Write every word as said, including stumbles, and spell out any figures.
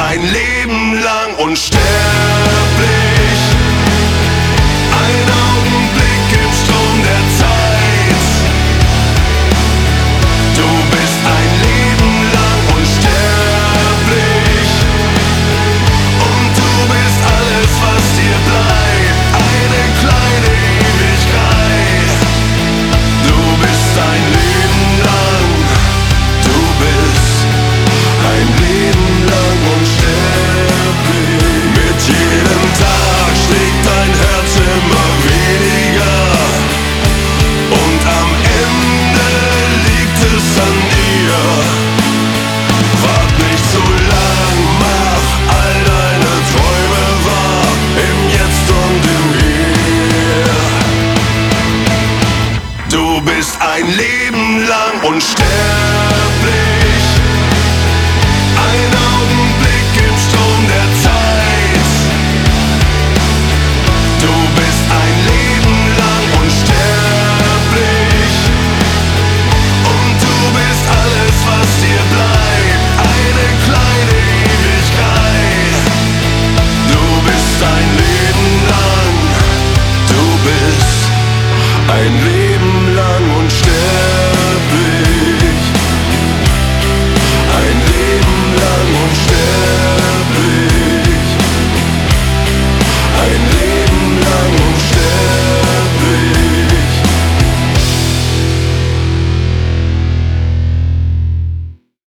ein Leben lang unsterblich. Ein Augenblick im Strom der Zeit. Du bist ein Leben lang unsterblich. Und du bist alles, was dir bleibt. Eine kleine Ewigkeit. Du bist ein Leben lang. Du bist ein Leben lang unsterblich. Mit jedem Tag schlägt dein Herz immer weniger. Und am Ende liegt es an dir. Wart nicht so lang, mach all deine Träume wahr. Im Jetzt und im Hier. Du bist ein Leben lang unsterblich. Ein Augenblick im Strom der Zeit. Du bist ein Leben lang unsterblich. Und du bist alles, was dir bleibt. Eine kleine Ewigkeit. Du bist ein Leben lang. Du bist ein Leben lang.